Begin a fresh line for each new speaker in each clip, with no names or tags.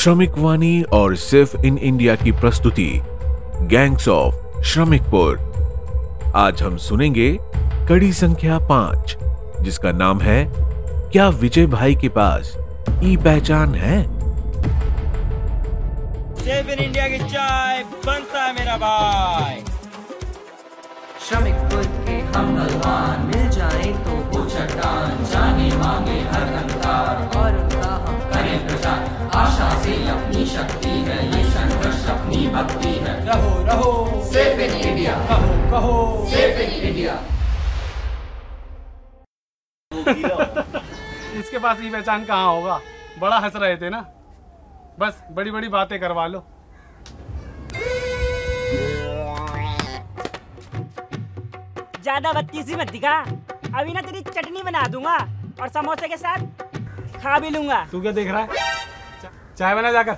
श्रमिक वाणी और सिर्फ इन इंडिया की प्रस्तुति गैंग्स ऑफ श्रमिकपुर। आज हम सुनेंगे कड़ी संख्या 5, जिसका नाम है क्या विजय भाई के पास ई पहचान है।
सेफ इन इंडिया की चाय बनता है मेरा भाई।
श्रमिकपुर के हम बलवान मिल जाए तो वो चट्टान, जाने मांगे हर कंकार और उनका हम करें प्रचार। आशा से अपनी शक्ति है, ये संघर्ष अपनी भक्ति है।
रहो रहो
सेफ इन इंडिया,
कहो कहो
सेफ इन इंडिया।
इसके पास ये पहचान कहाँ होगा? बड़ा हंस रहे थे ना, बस बड़ी बड़ी बातें करवा लो।
ज्यादा बत्तीसी मत दिखा, अभी ना तेरी चटनी बना दूंगा और समोसे के साथ खा भी लूंगा।
तू क्या देख रहा है? चाय बना जाकर।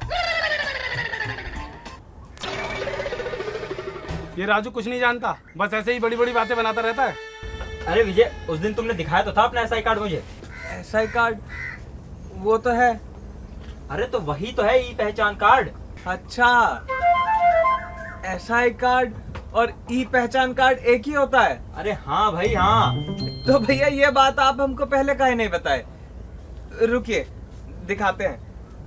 ये राजू कुछ नहीं जानता, बस ऐसे ही बड़ी बड़ी बातें बनाता रहता है।
अरे विजय, उस दिन तुमने दिखाया तो था अपना एसआई कार्ड मुझे।
SI card? वो तो है।
अरे तो वही तो है ई पहचान कार्ड।
अच्छा, एसआई कार्ड और ई पहचान कार्ड एक ही होता है?
अरे हाँ भाई हाँ।
तो भैया ये बात आप हमको पहले काहे नहीं बताए? रुकिए दिखाते हैं।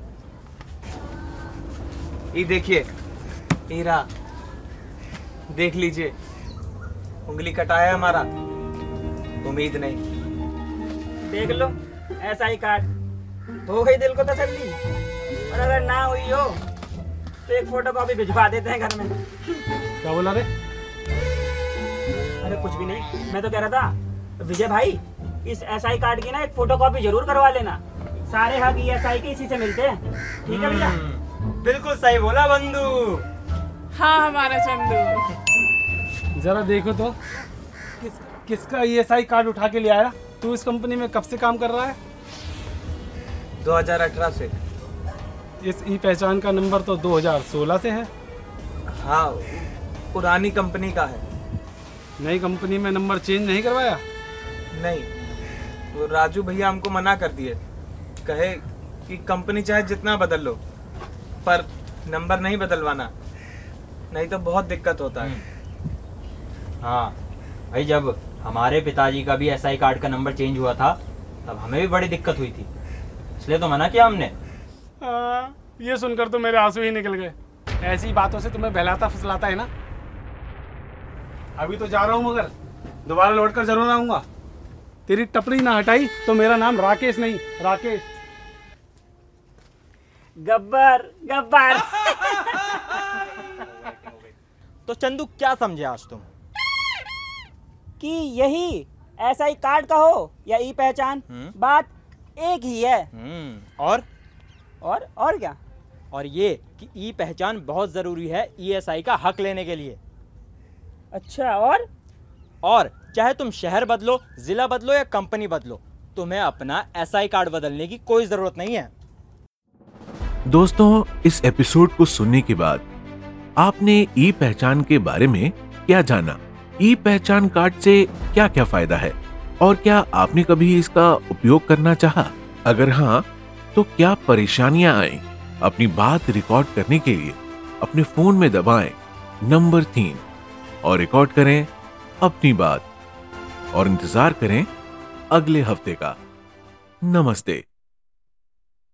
ये देखिए, हीरा देख लीजिए, उंगली कटाया हमारा। उम्मीद नहीं।
देख लो एसआई कार्ड, हो गई दिल को तसल्ली। और अगर ना हुई हो तो एक फोटोकॉपी भिजवा देते हैं घर में।
क्या बोला रे?
अरे कुछ भी नहीं, मैं तो कह रहा था विजय भाई, इस एसआई कार्ड की ना एक फोटोकॉपी जरूर करवा लेना। सारे हक एसआई के इसी से मिलते हैं, ठीक है भैया?
बिल्कुल सही बोला बंधु।
हाँ हमारा चंदू।
जरा देखो तो किसका ईएसआई कार्ड उठा के ले आया? तू इस कंपनी में कब से काम कर रहा है?
2018 से।
इस ई पहचान का नंबर तो 2016 से है।
हाँ, पुरानी कंपनी का है।
नई कंपनी में नंबर चेंज नहीं करवाया?
नहीं, तो राजू भैया हमको मना कर दिए, कहे कि कंपनी चाहे जितना बदल लो पर नंबर नहीं बदलवाना, नहीं तो बहुत दिक्कत होता है।
हाँ भाई, जब हमारे पिताजी का भी एसआई कार्ड का नंबर चेंज हुआ था तब हमें भी बड़ी दिक्कत हुई थी, इसलिए तो मना किया हमने।
ये सुनकर तो मेरे आंसू ही निकल गए। ऐसी बातों से तुम्हें बहलाता फुसलाता है ना। अभी तो जा रहा हूँ, मगर दोबारा लौट कर जरूर आऊंगा। तेरी टपरी ना हटाई तो मेरा नाम राकेश नहीं, राकेश।
गब्बर गब्बर।
तो चंदू क्या समझे आज तुम?
कि यही एसआई कार्ड का हो या ई पहचान, बात एक ही है। और क्या?
और ये कि ई पहचान बहुत जरूरी है ईएसआई का हक लेने के लिए।
अच्छा,
और चाहे तुम शहर बदलो, जिला बदलो या कंपनी बदलो, तुम्हें अपना एसआई कार्ड बदलने की कोई जरूरत नहीं है।
दोस्तों, इस एपिसोड को सुनने के बाद आपने ई पहचान के बारे में क्या जाना? ई पहचान कार्ड से क्या क्या फायदा है और क्या आपने कभी इसका उपयोग करना चाहा? अगर हाँ, तो क्या परेशानियां आई? अपनी बात रिकॉर्ड करने के लिए अपने फोन में दबाएं नंबर 3 और रिकॉर्ड करें अपनी बात और इंतजार करें अगले हफ्ते का। नमस्ते।